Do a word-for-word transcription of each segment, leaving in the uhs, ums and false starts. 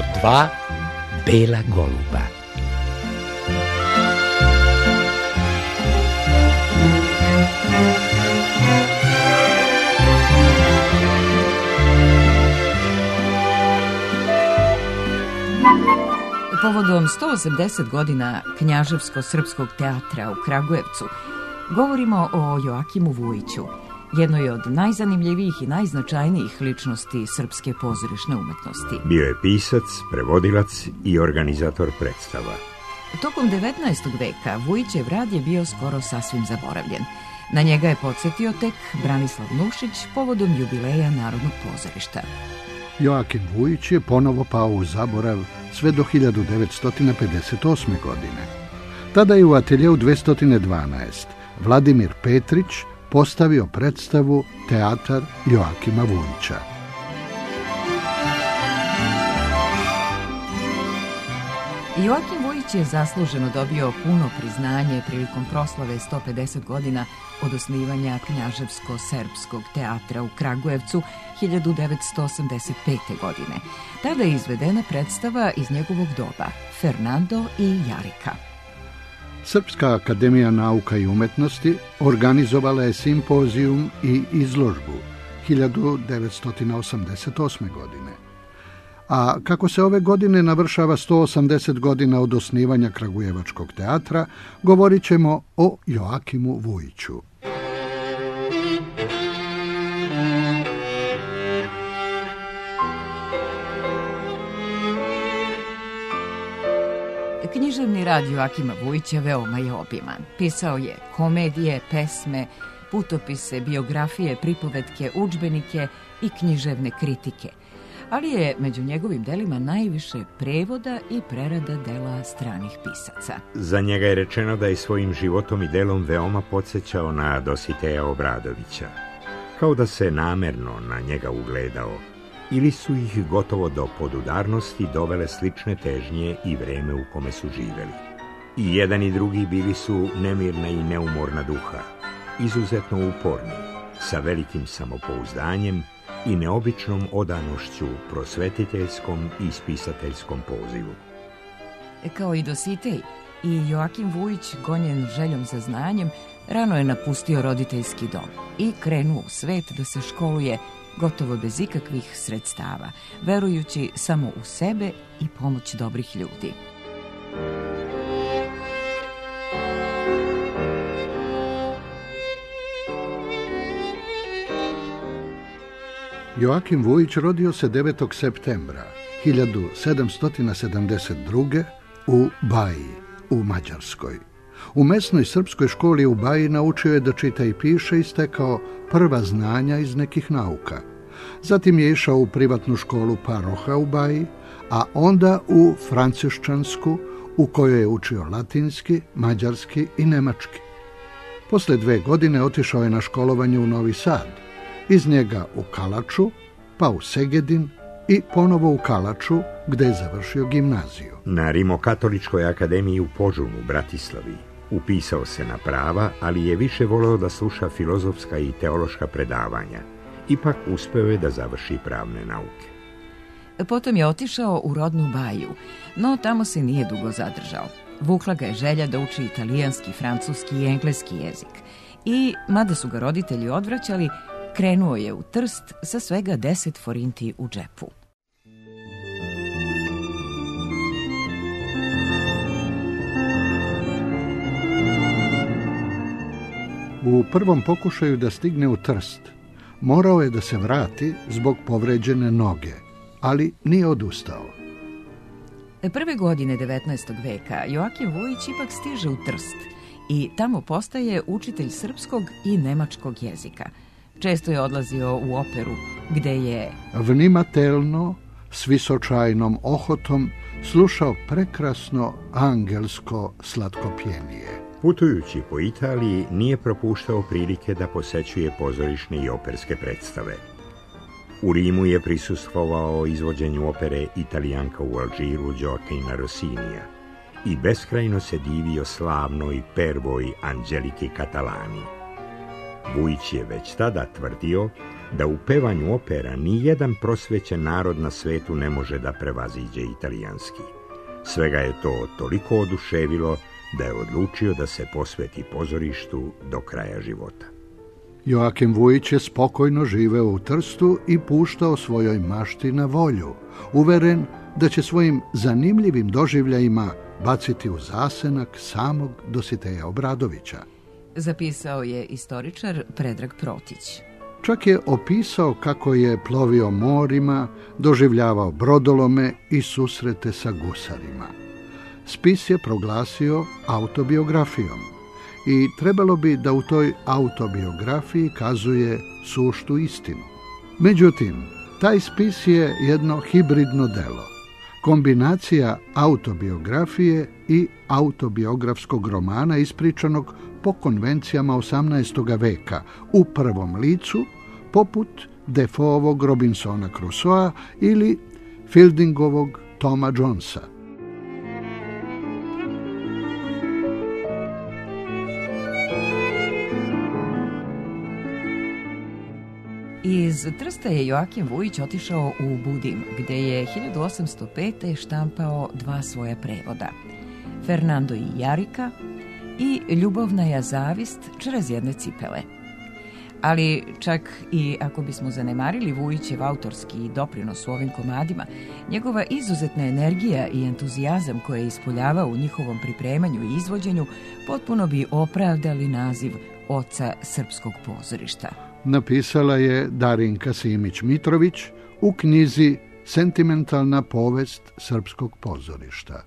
od dva bela goluba. Povodom sto osamdeset godina Knjaževsko-srpskog teatra u Kragujevcu govorimo o Joakimu Vujiću, jednoj od najzanimljivijih i najznačajnijih ličnosti srpske pozorišne umetnosti. Bio je pisac, prevodilac i organizator predstava. Tokom devetnaestog veka Vujićev rad je bio skoro sasvim zaboravljen. Na njega je podsjetio tek Branislav Nušić povodom jubileja Narodnog pozorišta. Joakim Vujić je ponovo pao u zaborav sve do hiljadu devetsto pedeset osme. godine. Tada je u ateljeu dvesta dvanaest Vladimir Petrić postavio predstavu Teatar Joakima Vujića. Joakim Vujić je zasluženo dobio puno priznanje prilikom proslave sto pedeset godina od osnivanja Knjaževsko-srpskog teatra u Kragujevcu hiljadu devetsto osamdeset pete. godine. Tada je izvedena predstava iz njegovog doba, Fernando i Jarika. Srpska akademija nauka i umetnosti organizovala je simpozijum i izložbu hiljadu devetsto osamdeset osme. godine. A kako se ove godine navršava sto osamdeset godina od osnivanja Kragujevačkog teatra, govorit ćemo o Joakimu Vujiću. Književni rad Joakima Vujića veoma je obiman. Pisao je komedije, pesme, putopise, biografije, pripovetke, udžbenike i književne kritike. Ali je među njegovim delima najviše prevoda i prerada dela stranih pisaca. Za njega je rečeno da je svojim životom i delom veoma podsjećao na Dositeja Obradovića, kao da se namerno na njega ugledao, ili su ih gotovo do podudarnosti dovele slične težnje i vreme u kome su živeli. I jedan i drugi bili su nemirna i neumorna duha, izuzetno uporni, sa velikim samopouzdanjem i neobičnom odanošću prosvetiteljskom i spisateljskom pozivu. Kao i Dositej, i Joakim Vujić, gonjen željom za znanjem, rano je napustio roditeljski dom i krenuo u svet da se školuje gotovo bez ikakvih sredstava, verujući samo u sebe i pomoć dobrih ljudi. Joakim Vujić rodio se devetog septembra hiljadu sedamsto sedamdeset druge. u Baji, u Mađarskoj. U mesnoj srpskoj školi u Baji naučio je da čita i piše i stekao prva znanja iz nekih nauka. Zatim je išao u privatnu školu paroha u Baji, a onda u Franciščansku, u kojoj je učio latinski, mađarski i nemački. Posle dve godine otišao je na školovanje u Novi Sad, iz njega u Kalaču, pa u Segedin i ponovo u Kalaču, gde je završio gimnaziju. Na Rimokatoličkoj akademiji u Požunu, Bratislavi, upisao se na prava, ali je više voleo da sluša filozofska i teološka predavanja. Ipak uspeo je da završi pravne nauke. Potom je otišao u rodnu Baju, no tamo se nije dugo zadržao. Vukla ga je želja da uči italijanski, francuski i engleski jezik. I, mada su ga roditelji odvraćali, krenuo je u Trst sa svega deset forinti u džepu. U prvom pokušaju da stigne u Trst, morao je da se vrati zbog povređene noge, ali nije odustao. Prve godine devetnaestog veka Joakim Vujić ipak stiže u Trst i tamo postaje učitelj srpskog i nemačkog jezika. Često je odlazio u operu, gde je vnimatelno, s visočajnom ohotom, slušao prekrasno angelsko slatkopjenije. Putujući po Italiji, nije propuštao prilike da posećuje pozorišne i operske predstave. U Rimu je prisustvovao izvođenju opere Italijanka u Alžiru Gioacchina Rossinija i beskrajno se divio slavnoj prvoj Angeliki Catalani. Vujić je već tada tvrdio da u pevanju opera ni jedan prosvećen narod na svetu ne može da prevaziđe italijanski. Svega je to toliko oduševilo da je odlučio da se posveti pozorištu do kraja života. Joakim Vujić je spokojno živeo u Trstu i puštao svojoj mašti na volju, uveren da će svojim zanimljivim doživljajima baciti u zasenak samog Dositeja Obradovića. Zapisao je istoričar Predrag Protić. Čak je opisao kako je plovio morima, doživljavao brodolome i susrete sa gusarima. Spis je proglasio autobiografijom i trebalo bi da u toj autobiografiji kazuje suštu istinu. Međutim, taj spis je jedno hibridno delo, kombinacija autobiografije i autobiografskog romana ispričanog po konvencijama osamnaestog veka u prvom licu, poput Defoeovog Robinsona Crusoea ili Fieldingovog Toma Jonesa. Iz Trsta je Joakim Vujić otišao u Budim, gde je hiljadu osamsto pete. štampao dva svoja prevoda, Fernando i Jarika i Ljubovna je zavist črez jedne cipele. Ali čak i ako bismo zanemarili Vujićev autorski doprinos u ovim komadima, njegova izuzetna energija i entuzijazam koje je ispoljavao u njihovom pripremanju i izvođenju potpuno bi opravdali naziv oca srpskog pozorišta. Napisala je Darinka Simić-Mitrović u knjizi Sentimentalna povest srpskog pozorišta.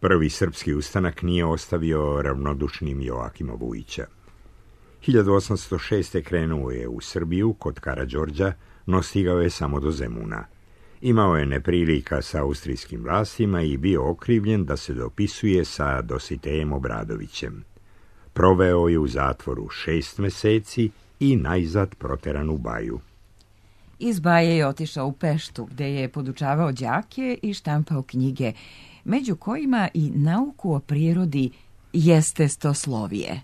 Prvi srpski ustanak nije ostavio ravnodušnim Joakima Vujića. hiljadu osamsto šeste. krenuo je u Srbiju kod Karađorđa, no stigao je samo do Zemuna. Imao je neprilika sa austrijskim vlastima i bio okrivljen da se dopisuje sa Dositejem Obradovićem. Proveo je u zatvoru šest meseci i najzad proteran u Baju. Iz Baje je otišao u Peštu, gde je podučavao đake i štampao knjige, među kojima i nauku o prirodi jestestoslovije.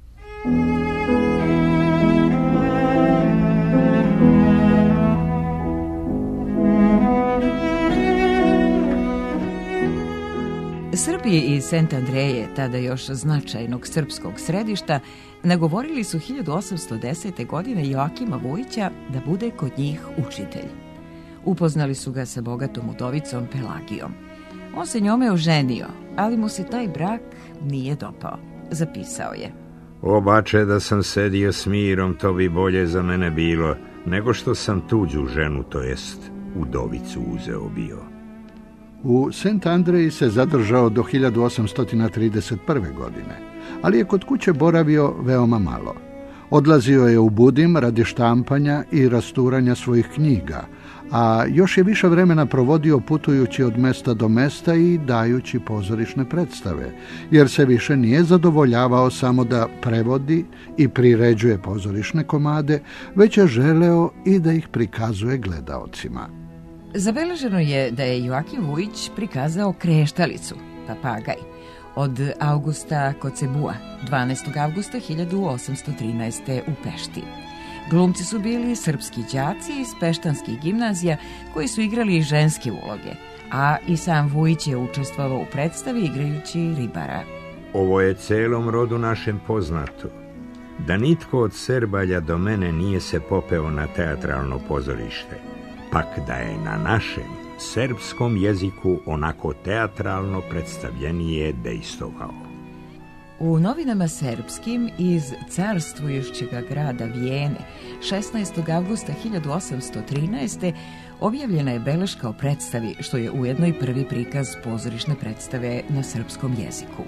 Srbi iz Sent Andreje, tada još značajnog srpskog središta, nagovorili su hiljadu osamsto desete. godine Joakima Vujića da bude kod njih učitelj. Upoznali su ga sa bogatom udovicom Pelagijom. On se njome oženio, ali mu se taj brak nije dopao. Zapisao je: O bače, da sam sedio s mirom, to bi bolje za mene bilo, nego što sam tuđu ženu, to jest udovicu, uzeo bio. U Sent Andreji se zadržao do hiljadu osamsto trideset prve. godine, ali je kod kuće boravio veoma malo. Odlazio je u Budim radi štampanja i rasturanja svojih knjiga, a još je više vremena provodio putujući od mesta do mesta i dajući pozorišne predstave, jer se više nije zadovoljavao samo da prevodi i priređuje pozorišne komade, već je želeo i da ih prikazuje gledaocima. Zabeleženo je da je Joakim Vujić prikazao Kreštalicu, papagaj, od Augusta Kocebua, dvanaestog avgusta hiljadu osamsto trinaeste. u Pešti. Glumci su bili srpski đaci iz peštanskih gimnazija koji su igrali i ženske uloge, a i sam Vujić je učestvovao u predstavi igrajući ribara. Ovo je celom rodu našem poznato, da nitko od Serbalja do mene nije se popeo na teatralno pozorište, pak da je na našem srpskom jeziku onako teatralno predstavljenije dejstovao. U novinama srpskim iz carstvujućega grada Vijene šesnaestog avgusta hiljadu osamsto trinaeste. objavljena je beleška o predstavi, što je ujedno i prvi prikaz pozorišne predstave na srpskom jeziku.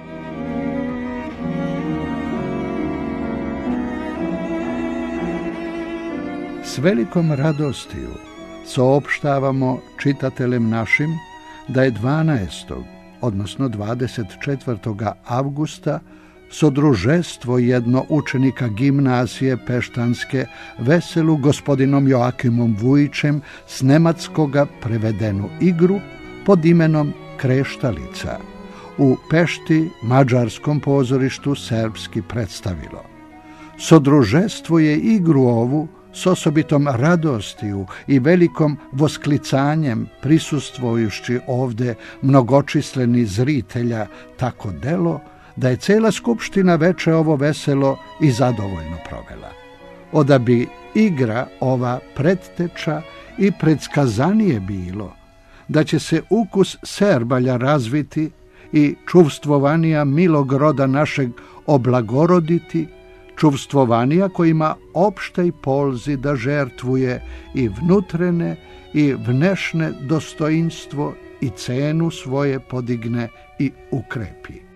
S velikom radostiju saopštavamo čitateljem našim da je dvanaestog odnosno dvadeset četvrtog avgusta sodružestvo jedno učenika gimnazije Peštanske veselu gospodinom Joakimom Vujićem s nematskoga prevedenu igru pod imenom Kreštalica u Pešti mađarskom pozorištu serbski predstavilo. Sodružestvo je igru ovu s osobitom radostiju i velikom vosklicanjem prisustvujući ovde mnogočisleni zritelja tako delo, da je cela skupština veče ovo veselo i zadovoljno provela. Oda bi igra ova predteča i predskazanije bilo, da će se ukus Serbalja razviti i čuvstvovanija milog roda našeg oblagoroditi, čuvstvovanija kojima opštej polzi da žertvuje i vnutrene i vnešne dostoinstvo i cenu svoje podigne i ukrepi.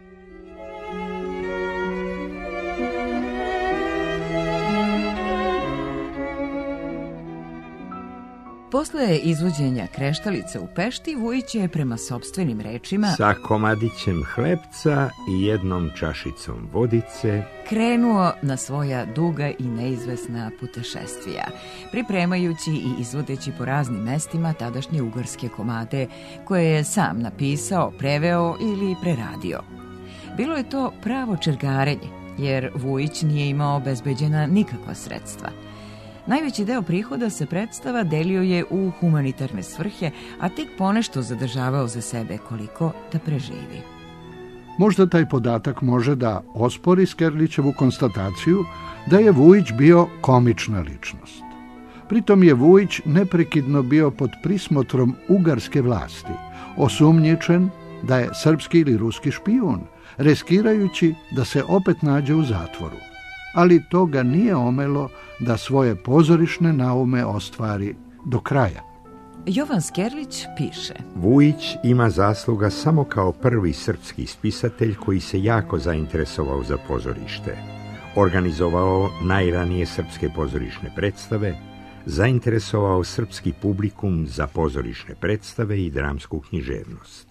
Posle izvođenja Kreštalice u Pešti, Vujić je prema sopstvenim rečima sa komadićem hlebca i jednom čašicom vodice krenuo na svoja duga i neizvesna putešestvija, pripremajući i izvodeći po raznim mestima tadašnje ugarske komade, koje je sam napisao, preveo ili preradio. Bilo je to pravo čergarenje, jer Vujić nije imao obezbeđena nikakva sredstva. Najveći deo prihoda se predstava delio je u humanitarne svrhe, a tek ponešto zadržavao za sebe koliko da preživi. Možda taj podatak može da ospori Skerlićevu konstataciju da je Vujić bio komična ličnost. Pritom je Vujić neprekidno bio pod prismotrom ugarske vlasti, osumnjičen da je srpski ili ruski špijun, riskirajući da se opet nađe u zatvoru. Ali to ga nije omelo da svoje pozorišne naume ostvari do kraja. Jovan Skerlić piše: Vujić ima zasluga samo kao prvi srpski spisatelj koji se jako zainteresovao za pozorište. Organizovao najranije srpske pozorišne predstave, zainteresovao srpski publikum za pozorišne predstave i dramsku književnost.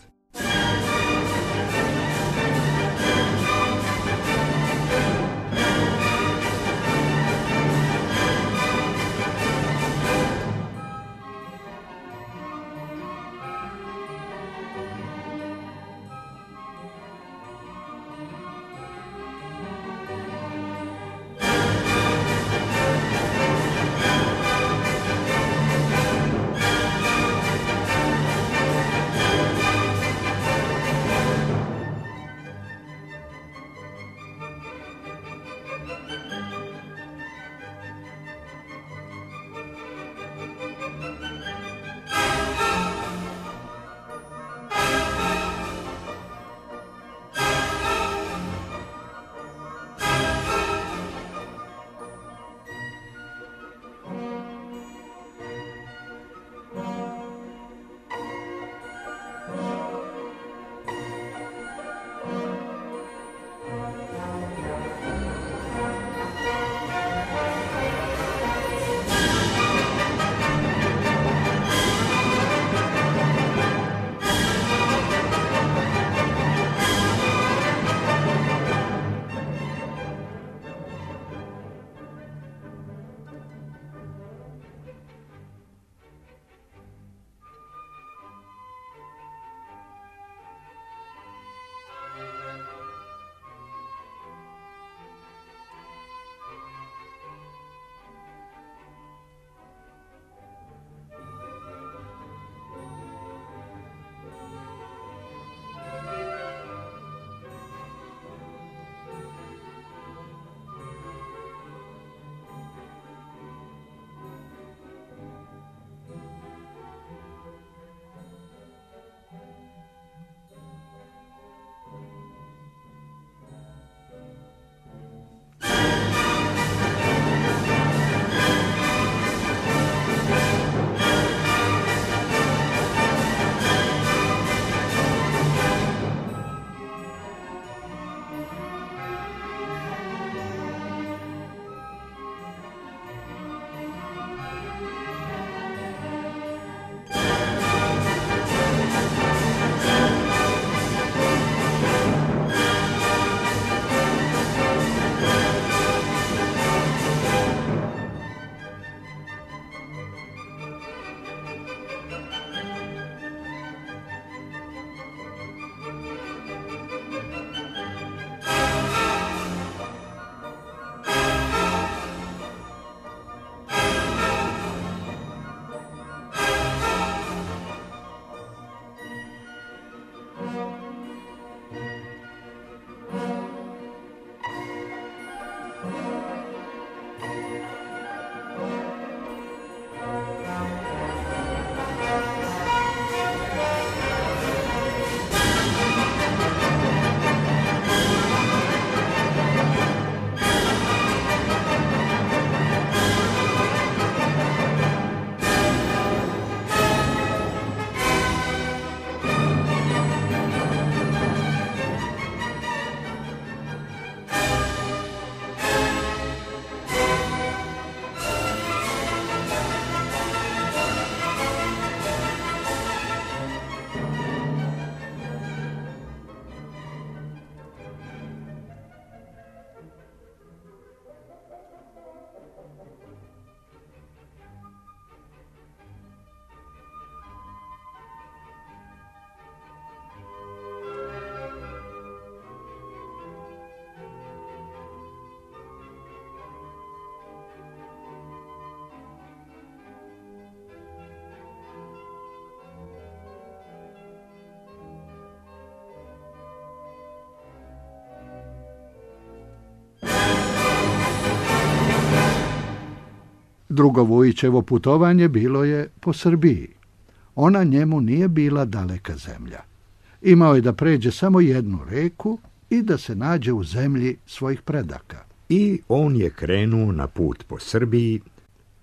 Drugo Vujićevo putovanje bilo je po Srbiji. Ona njemu nije bila daleka zemlja. Imao je da pređe samo jednu reku i da se nađe u zemlji svojih predaka. I on je krenuo na put po Srbiji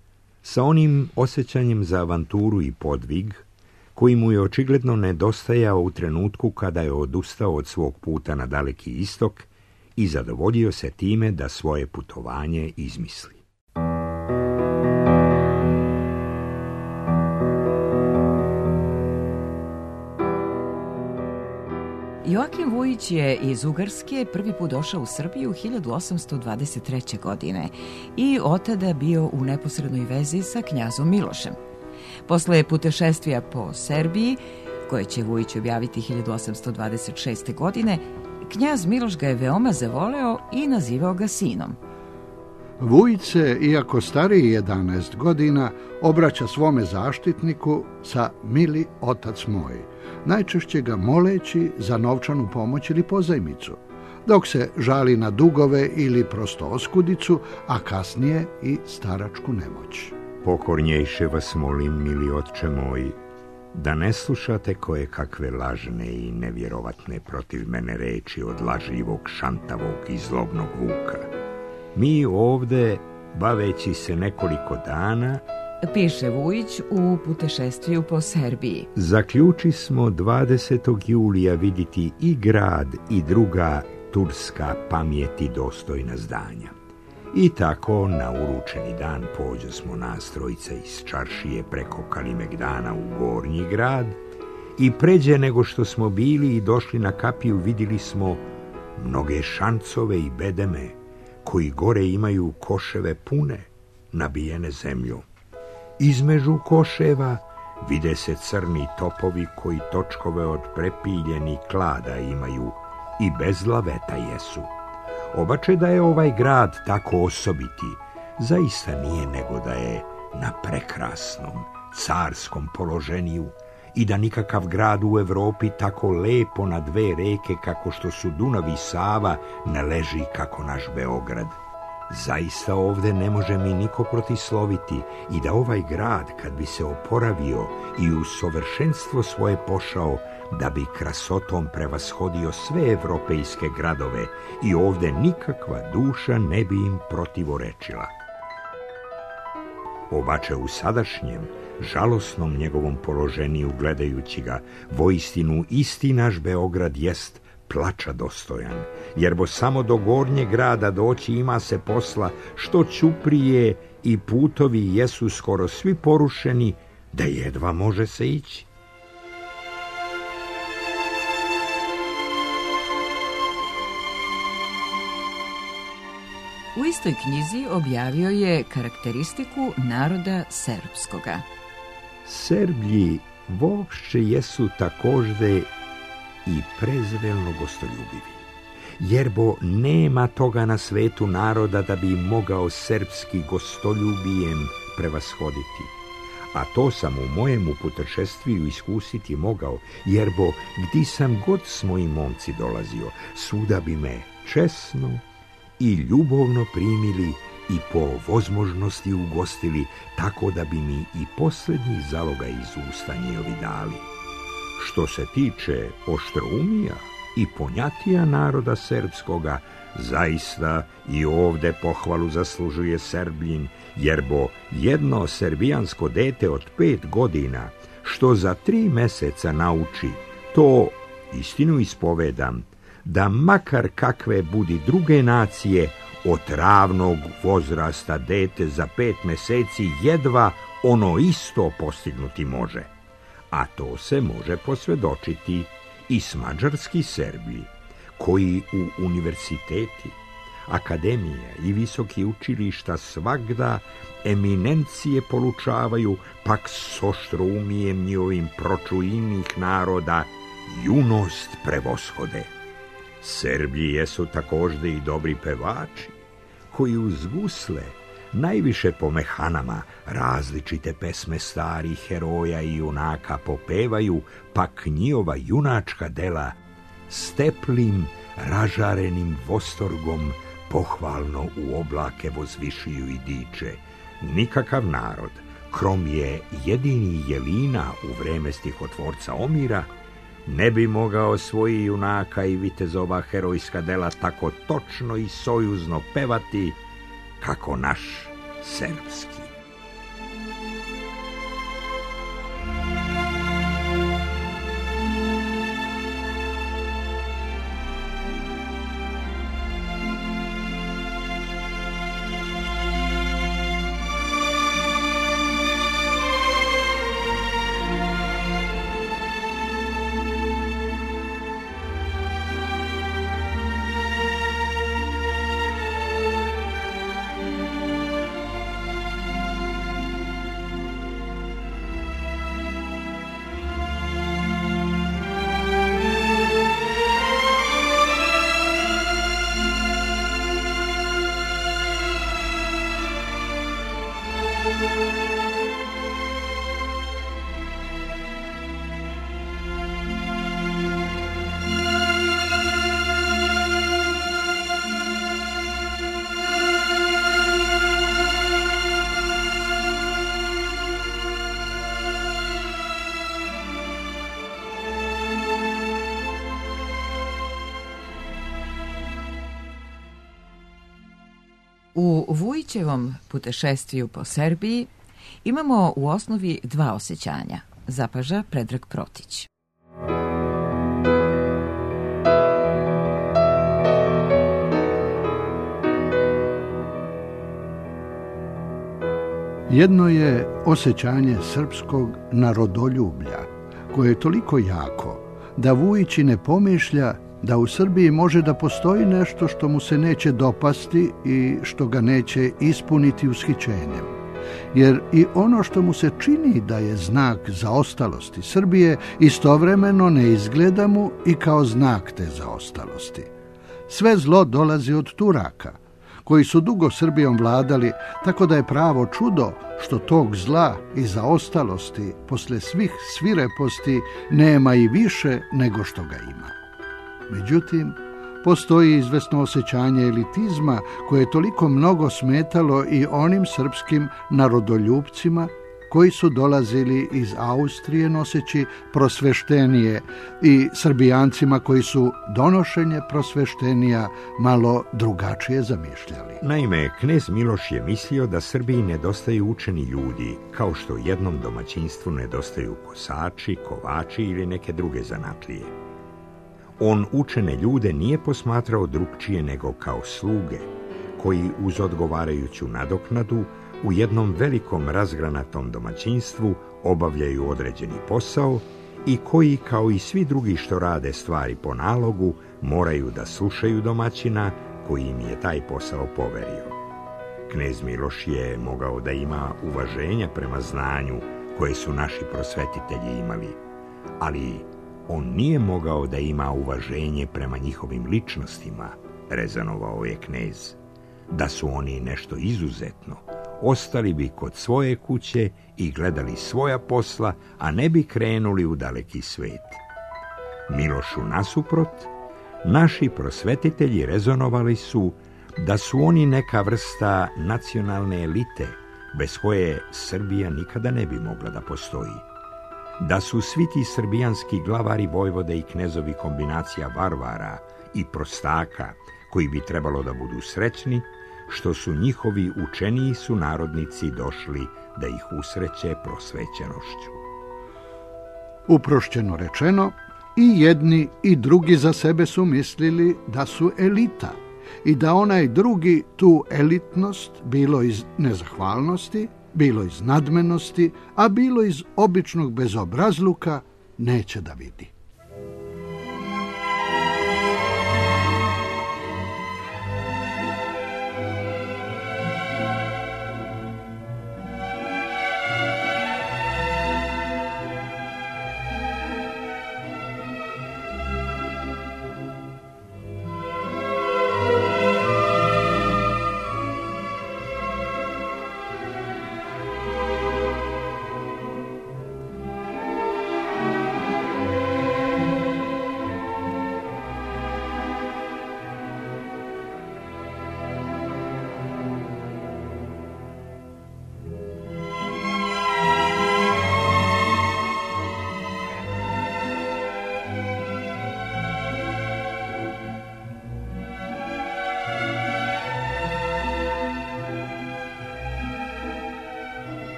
sa onim osjećanjem za avanturu i podvig, koji mu je očigledno nedostajao u trenutku kada je odustao od svog puta na Daleki istok i zadovoljio se time da svoje putovanje izmisli. Joakim Vujić je iz Ugarske prvi put došao u Srbiju hiljadu osamsto dvadeset treće. godine i otada bio u neposrednoj vezi sa knjazom Milošem. Posle putešestvija po Serbiji, koje će Vujić objaviti hiljadu osamsto dvadeset šeste. godine, knjaz Miloš ga je veoma zavoleo i nazivao ga sinom. Vujić se, iako stariji jedanaest godina, obraća svome zaštitniku sa mili otac moj, najčešće ga moleći za novčanu pomoć ili pozajmicu, dok se žali na dugove ili prosto oskudicu, a kasnije i staračku nemoć. Pokornjejše vas molim, mili otče moj, da ne slušate koje kakve lažne i nevjerovatne protiv mene reči od lažljivog, šantavog i zlobnog Vuka. Mi ovde, baveći se nekoliko dana, piše Vujić u putešestviju po Serbiji, zaključi smo dvadesetog julija vidjeti i grad i druga turska pamjeti dostojna zdanja. I tako na uručeni dan pođo smo nas trojica iz čaršije preko Kalimegdana u Gornji grad i pređe nego što smo bili i došli na kapiju vidjeli smo mnoge šancove i bedeme koji gore imaju koševe pune, nabijene zemljom. Između koševa vide se crni topovi koji točkove od prepiljenih klada imaju i bez laveta jesu. Obače da je ovaj grad tako osobiti, zaista nije nego da je na prekrasnom, carskom položeniju i da nikakav grad u Evropi tako lepo na dve reke kako što su Dunav i Sava ne leži kako naš Beograd. Zaista ovde ne može mi niko protisloviti i da ovaj grad kad bi se oporavio i u sovršenstvo svoje pošao, da bi krasotom prevashodio sve evropejske gradove i ovde nikakva duša ne bi im protivorečila. Obače u sadašnjem, žalosnom njegovom položeniju gledajući ga, voistinu isti naš Beograd jest plača dostojan, jer bo samo do Gornjeg grada doći ima se posla, što ćuprije i putovi jesu skoro svi porušeni, da jedva može se ići. U istoj knjizi objavio je karakteristiku naroda srpskoga. Serblji vopšće jesu takođe i prezvelno gostoljubivi, jer bo nema toga na svetu naroda da bi mogao srpski gostoljubijem prevashoditi. A to sam u mojemu putešestviju iskusiti mogao, jer bo gdje sam god s mojim momci dolazio, svuda bi me česno i ljubovno primili i po vozmožnosti ugostili, tako da bi mi i posljednji zaloga iz usta njihovi dali. Što se tiče oštroumija i ponjatija naroda srpskoga, zaista i ovde pohvalu zaslužuje Srbljin, jer bo jedno srbijansko dete od pet godina, što za tri meseca nauči, to istinu ispovedam, da makar kakve budi druge nacije, od ravnog возrasta dete za pet meseci jedva ono isto postignuti može. A to se može posvjedočiti i s mađarski Srbi, koji u univerziteti, akademije i visoki učilišta svagda eminencije polučavaju, pak s oštroumijem njihovim pročuinih naroda junost prevoshode. Srbi jesu takođe i dobri pevači, koji uz gusle, najviše po mehanama, različite pesme starih heroja i junaka popevaju, pak njihova junačka dela s teplim, ražarenim vostorgom pohvalno u oblake vozvišiju i diče. Nikakav narod, krom je jedini Jelina u vreme stihotvorca Omira, ne bi mogao svoji junaka i vitezova herojska dela tako točno i sojuzno pevati kako naš srpski. U Vujićevom putešestviju po Srbiji imamo u osnovi dva osjećanja, zapaža Predrag Protić. Jedno je osjećanje srpskog narodoljublja, koje je toliko jako da Vujić i ne pomišlja da u Srbiji može da postoji nešto što mu se neće dopasti i što ga neće ispuniti ushićenjem. Jer i ono što mu se čini da je znak zaostalosti Srbije, istovremeno ne izgleda mu i kao znak te zaostalosti. Sve zlo dolazi od Turaka, koji su dugo Srbijom vladali, tako da je pravo čudo što tog zla i zaostalosti posle svih svireposti nema i više nego što ga ima. Međutim, postoji izvesno osjećanje elitizma koje je toliko mnogo smetalo i onim srpskim narodoljupcima koji su dolazili iz Austrije noseći prosveštenije i Srbijancima koji su donošenje prosveštenija malo drugačije zamišljali. Naime, knez Miloš je mislio da Srbiji nedostaju učeni ljudi, kao što jednom domaćinstvu nedostaju kosači, kovači ili neke druge zanatlije. On učene ljude nije posmatrao drugčije nego kao sluge, koji uz odgovarajuću nadoknadu u jednom velikom razgranatom domaćinstvu obavljaju određeni posao i koji, kao i svi drugi što rade stvari po nalogu, moraju da slušaju domaćina koji im je taj posao poverio. Knez Miloš je mogao da ima uvaženja prema znanju koje su naši prosvetitelji imali, ali on nije mogao da ima uvaženje prema njihovim ličnostima, rezonovao je knez. Da su oni nešto izuzetno, ostali bi kod svoje kuće i gledali svoja posla, a ne bi krenuli u daleki svet. Milošu nasuprot, naši prosvetitelji rezonovali su da su oni neka vrsta nacionalne elite, bez koje Srbija nikada ne bi mogla da postoji. Da su svi ti srbijanski glavari, vojvode i knezovi kombinacija varvara i prostaka, koji bi trebalo da budu srećni, što su njihovi učeniji sunarodnici došli da ih usreće prosvećenošću. Uprošćeno rečeno, i jedni i drugi za sebe su mislili da su elita i da onaj drugi tu elitnost, bilo iz nezahvalnosti, bilo iz nadmenosti, a bilo iz običnog bezobrazluka, neće da vidi.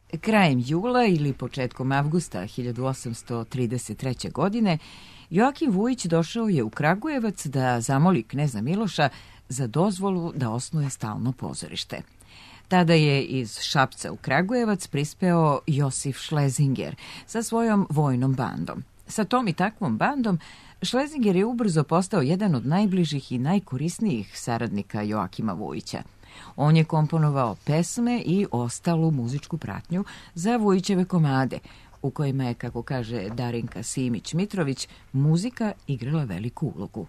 Krajem jula ili početkom avgusta hiljadu osamsto trideset treće. godine Joakim Vujić došao je u Kragujevac da zamoli kneza Miloša za dozvolu da osnuje stalno pozorište. Tada je iz Šapca u Kragujevac prispeo Josif Šlezinger sa svojom vojnom bandom. Sa tom i takvom bandom Šlezinger je ubrzo postao jedan od najbližih i najkorisnijih saradnika Joakima Vujića. On je komponovao pesme i ostalu muzičku pratnju za Vujićeve komade, u kojima je, kako kaže Darinka Simić-Mitrović, muzika igrala veliku ulogu.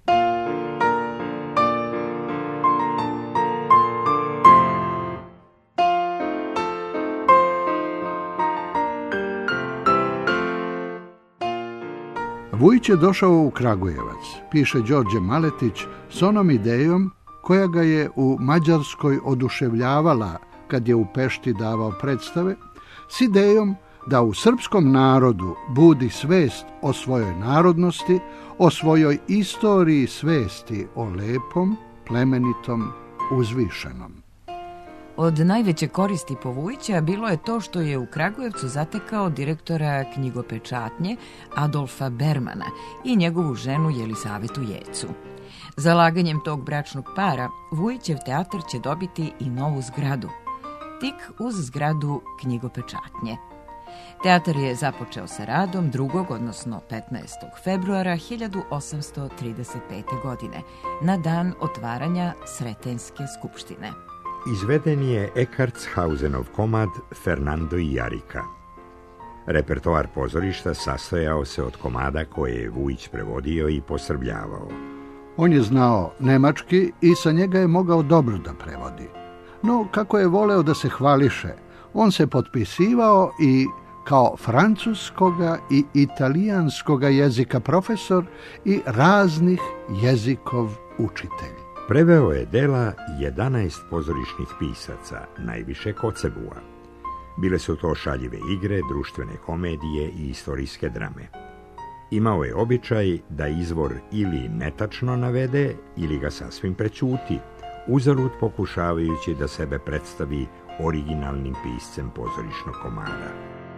Vujić je došao u Kragujevac, piše Đorđe Maletić, s onom idejom koja ga je u Mađarskoj oduševljavala kad je u Pešti davao predstave, s idejom da u srpskom narodu budi svest o svojoj narodnosti, o svojoj istoriji svesti o lepom, plemenitom, uzvišenom. Od najveće koristi po Vujića bilo je to što je u Kragujevcu zatekao direktora knjigopečatnje Adolfa Bermana i njegovu ženu Jelisavetu Jecu. Zalaganjem tog bračnog para Vujićev teatar će dobiti i novu zgradu, tik uz zgradu knjigopečatnje. Teatar je započeo sa radom drugog, odnosno petnaestog februara hiljadu osamsto trideset pete. godine, na dan otvaranja Sretenjske skupštine. Izveden je Eckartshausenov komad Fernando i Jarika. Repertoar pozorišta sastojao se od komada koje je Vujić prevodio i posrbljavao. On je znao nemački i sa njega je mogao dobro da prevodi. No, kako je voleo da se hvališe, on se potpisivao i kao francuskoga i italijanskoga jezika profesor i raznih jezikov učitelj. Preveo je dela jedanaest pozorišnih pisaca, najviše Kocebua. Bile su to šaljive igre, društvene komedije i istorijske drame. Imao je običaj da izvor ili netačno navede ili ga sasvim prećuti, uzalud pokušavajući da sebe predstavi originalnim piscem pozorišnog komada.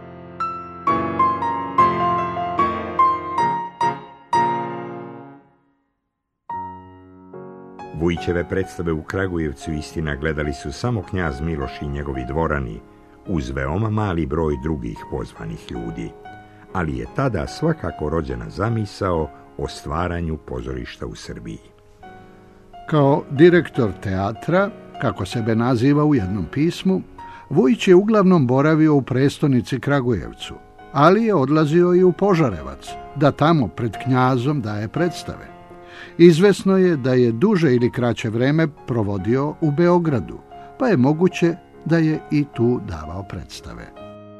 Vujićeve predstave u Kragujevcu, istina, gledali su samo knjaz Miloš i njegovi dvorani, uz veoma mali broj drugih pozvanih ljudi, ali je tada svakako rođena zamisao o stvaranju pozorišta u Srbiji. Kao direktor teatra, kako sebe naziva u jednom pismu, Vujić je uglavnom boravio u prestonici Kragujevcu, ali je odlazio i u Požarevac, da tamo pred knjazom daje predstave. Izvesno je da je duže ili kraće vreme provodio u Beogradu, pa je moguće da je i tu davao predstave.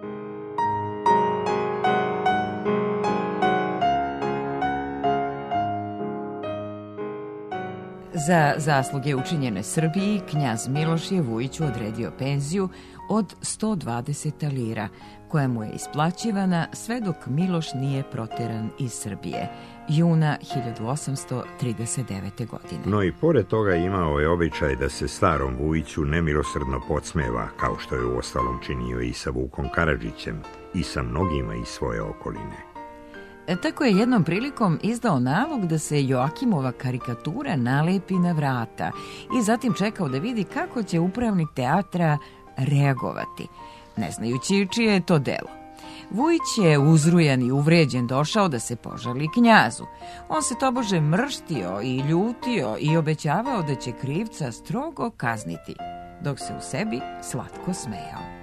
Za zasluge učinjene Srbiji, knjaz Miloš je Vujiću odredio penziju od sto dvadeset lira, koja mu je isplaćivana sve dok Miloš nije proteran iz Srbije, juna hiljadu osamsto trideset devete. godine. No i pored toga imao je običaj da se starom Vujiću nemilosrdno podsmeva, kao što je uostalom činio i sa Vukom Karadžićem i sa mnogima iz svoje okoline. E, tako je jednom prilikom izdao nalog da se Joakimova karikatura nalepi na vrata i zatim čekao da vidi kako će upravnik teatra reagovati, ne znajući čije je to delo. Vujić je uzrujan i uvređen došao da se požali knjazu. On se tobože mrštio i ljutio i obećavao da će krivca strogo kazniti, dok se u sebi slatko smejao.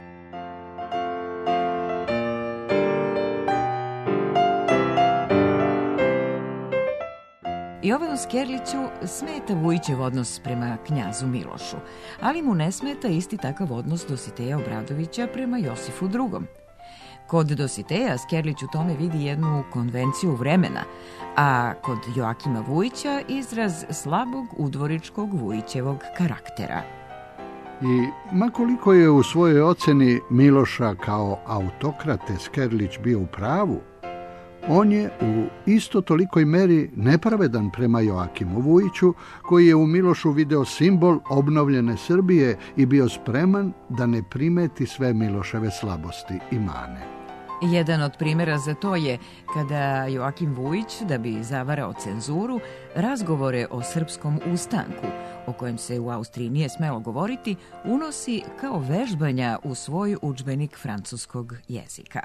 Jovanu Skerliću smeta Vujićev odnos prema knjazu Milošu, ali mu ne smeta isti takav odnos Dositeja Obradovića prema Josifu drugom. Kod Dositeja Skerlić u tome vidi jednu konvenciju vremena, a kod Joakima Vujića izraz slabog udvoričkog Vujićevog karaktera. I makoliko je u svojoj oceni Miloša kao autokrate Skerlić bio u pravu, On je u isto tolikoj meri nepravedan prema Joakimu Vujiću, koji je u Milošu video simbol obnovljene Srbije i bio spreman da ne primeti sve Miloševe slabosti i mane. Jedan od primjera za to je kada Joakim Vujić, da bi zavarao cenzuru, razgovore o srpskom ustanku, o kojem se u Austriji nije smelo govoriti, unosi kao vežbanja u svoj udžbenik francuskog jezika.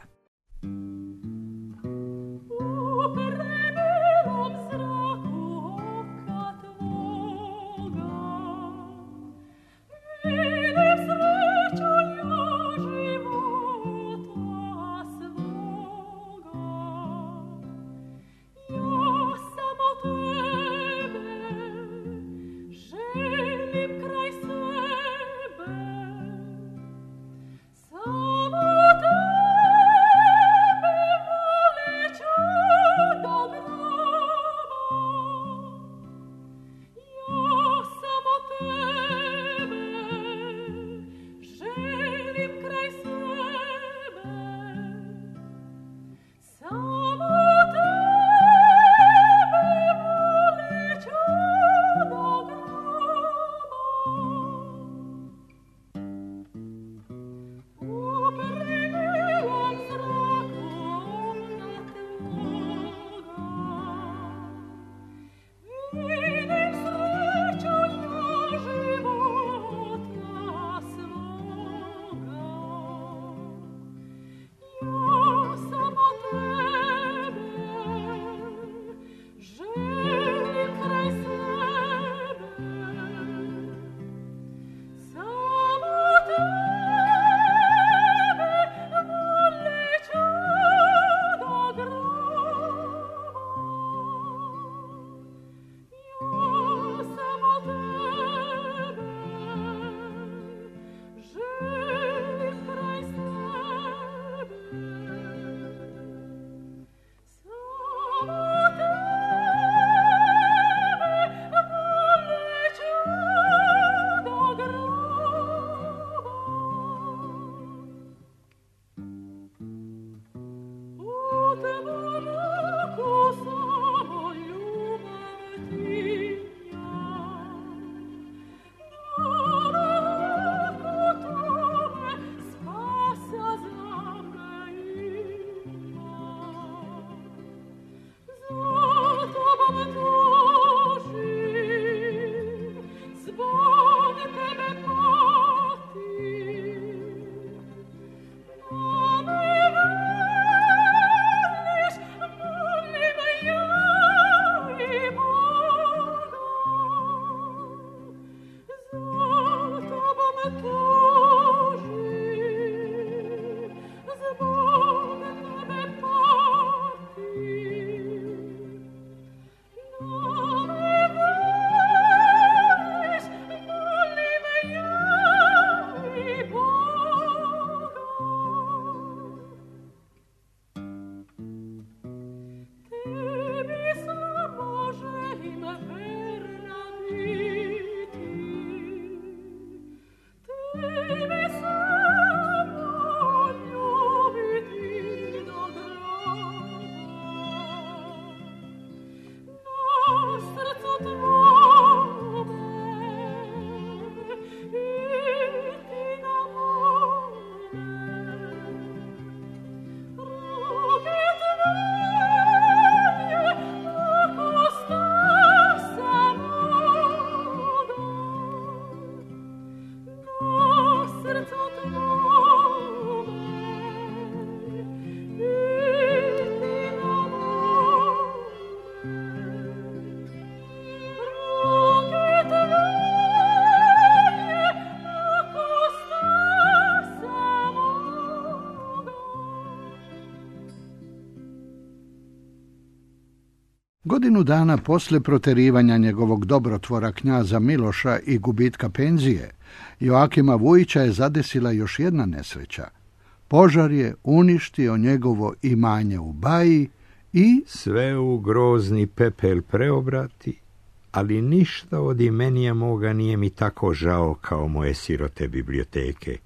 Godinu dana posle proterivanja njegovog dobrotvora knjaza Miloša i gubitka penzije, Joakima Vujića je zadesila još jedna nesreća. Požar je uništio njegovo imanje u Baji i sve u grozni pepel preobrati, ali ništa od imenija moga nije mi tako žao kao moje sirote biblioteke,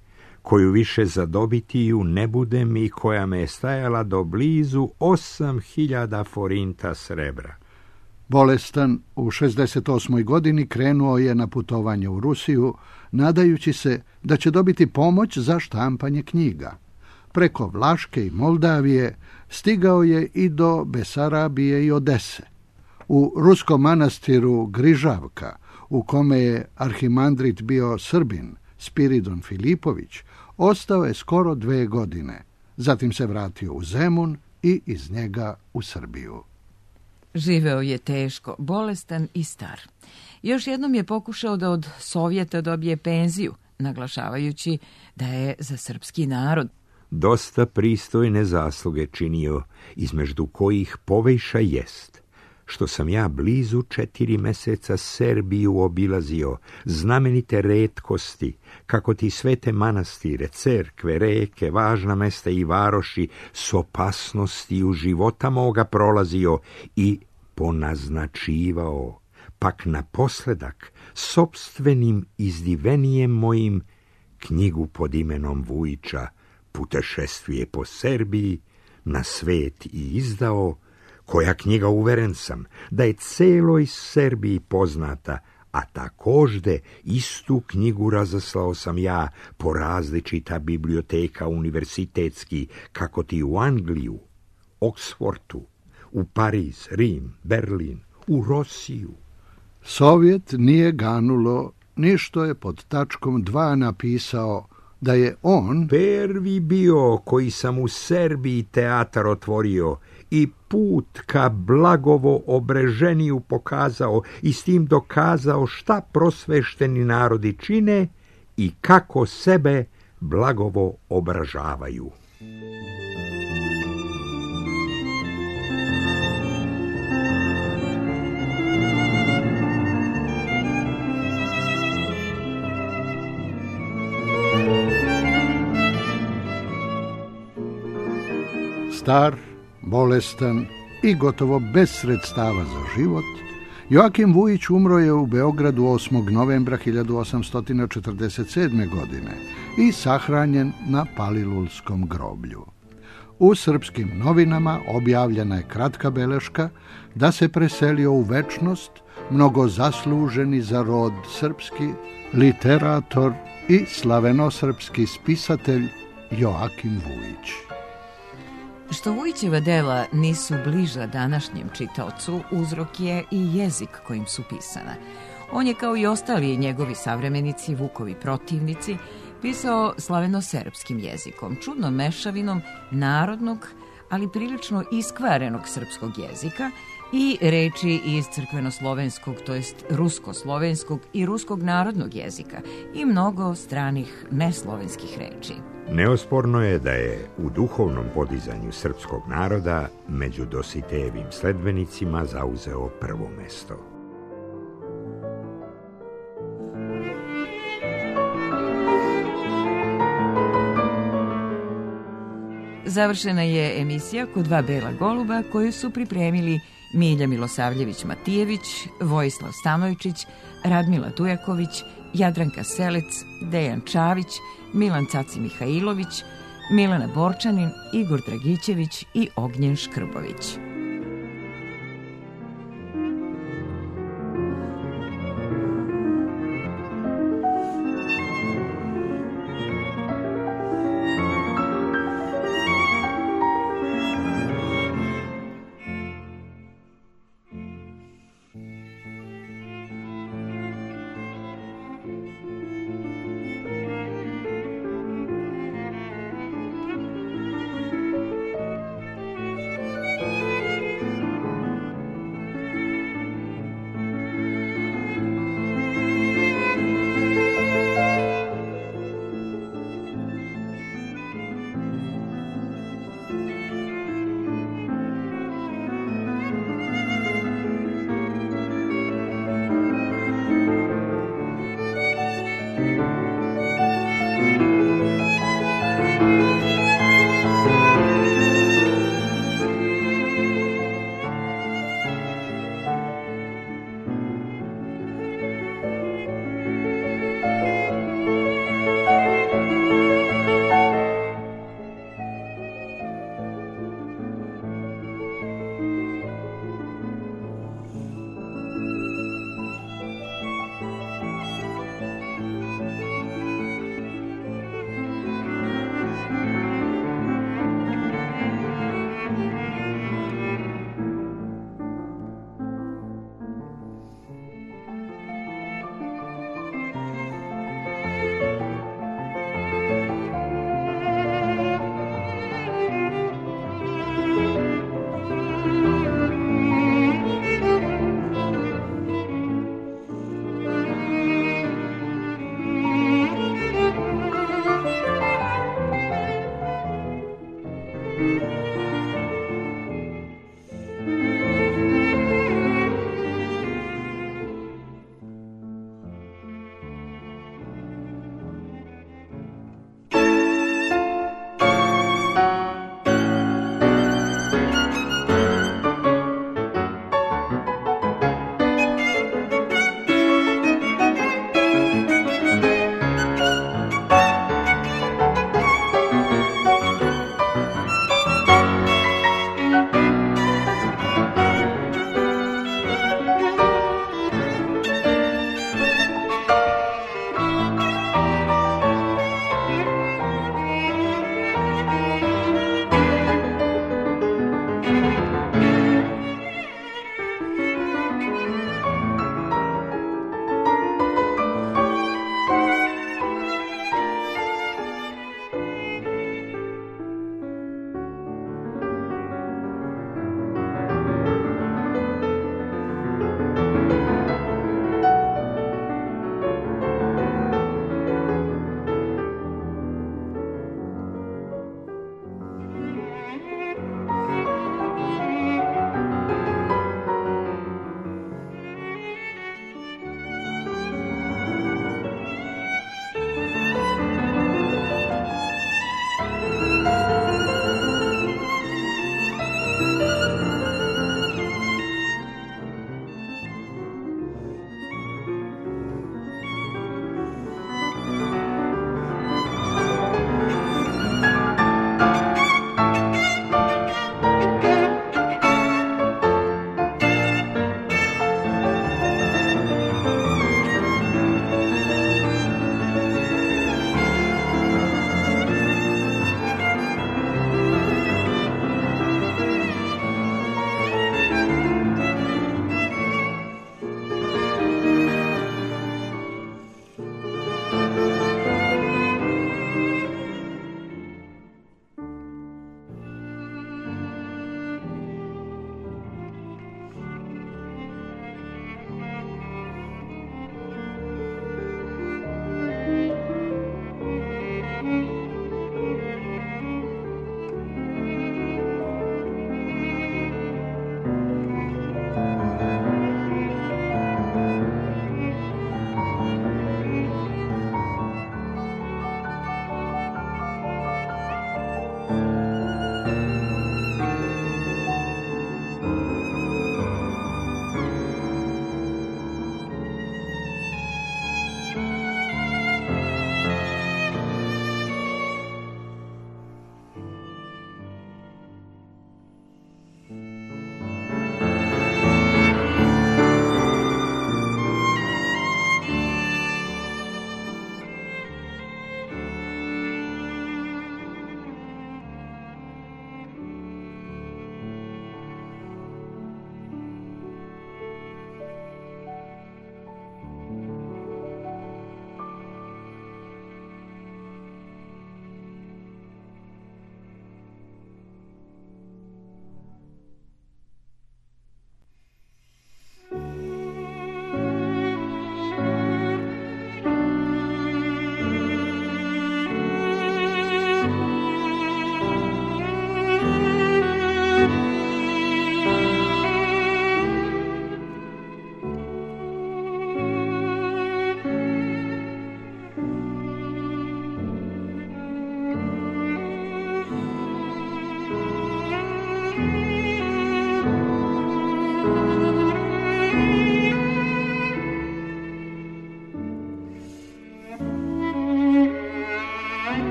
koju više zadobiti ju ne budem i koja me je stajala do blizu osam hiljada forinta srebra. Bolestan u šezdeset osmoj godini krenuo je na putovanje u Rusiju, nadajući se da će dobiti pomoć za štampanje knjiga. Preko Vlaške i Moldavije stigao je i do Besarabije i Odese. U ruskom manastiru Grižavka, u kome je arhimandrit bio Srbin, Spiridon Filipović, ostao je skoro dve godine. Zatim se vratio u Zemun i iz njega u Srbiju. Živeo je teško, bolestan i star. Još jednom je pokušao da od Sovjeta dobije penziju, naglašavajući da je za srpski narod. Dosta pristojne zasluge činio, između kojih povejša jest, što sam ja blizu četiri meseca Serbiju obilazio, znamenite retkosti, kako ti svete manastire, cerkve, reke, važna mesta i varoši s opasnosti u života moga prolazio i ponaznačivao, pak naposledak sopstvenim izdivenijem mojim knjigu pod imenom Vujića Putešestvije po Serbiji na svet i izdao, koja knjiga, uveren sam, da je celoj Serbiji poznata, a takođe istu knjigu razaslao sam ja po različita biblioteka univerzitetski, kako ti u Angliju, Oksfordu, u Pariz, Rim, Berlin, u Rosiju. Sovjet nije ganulo, ništo je pod tačkom dva napisao da je on prvi bio koji sam u Serbiji teatar otvorio i put ka Blagovo Obreženiju pokazao i s tim dokazao šta prosvešteni narodi čine i kako sebe Blagovo obražavaju. Star, bolestan i gotovo bez sredstava za život, Joakim Vujić umro je u Beogradu osmog novembra hiljadu osamsto četrdeset sedme. godine i sahranjen na Palilulskom groblju. U srpskim novinama objavljena je kratka beleška da se preselio u večnost mnogo zasluženi za rod srpski literator i slavenosrpski spisatelj Joakim Vujić. Što Vujićeva dela nisu bliža današnjem čitaocu, uzrok je i jezik kojim su pisana. On je, kao i ostali njegovi savremenici, Vukovi protivnici, pisao slavenosrpskim jezikom, čudnom mešavinom narodnog, ali prilično iskvarenog srpskog jezika i reči iz crkvenoslovenskog, to jest ruskoslovenskog i ruskog narodnog jezika i mnogo stranih neslovenskih reči. Neosporno je da je u duhovnom podizanju srpskog naroda među Dositejevim sledbenicima zauzeo prvo mesto. Završena je emisija Ko dva bela goluba koju su pripremili Milja Milosavljević-Matijević, Vojislav Stanojčić, Radmila Tujaković, Jadranka Selec, Dejan Čavić, Milan Caci Mihajlović, Milana Borčanin, Igor Dragićević i Ognjen Škrbović. Thank you.